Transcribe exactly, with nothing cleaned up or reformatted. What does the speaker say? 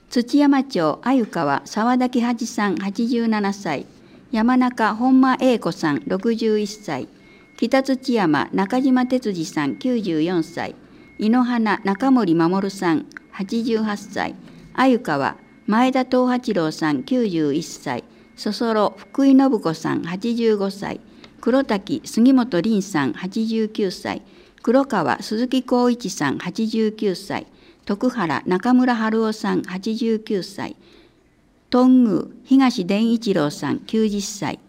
土山町鮎川沢田喜八さんはちじゅうななさい、山中本間英子さんろくじゅういっさい、北土山中島哲司さんきゅうじゅうよんさい、井ノ鼻中森守さんはちじゅうはっさい、鮎川前田東八郎さんきゅうじゅういっさい、そそろ福井信子さんはちじゅうごさい、黒滝杉本凛さんはちじゅうきゅうさい、黒川鈴木浩一さんはちじゅうきゅうさい、徳原中村春夫さんはちじゅうきゅうさい、頓宮東伝一郎さんきゅうじゅっさい、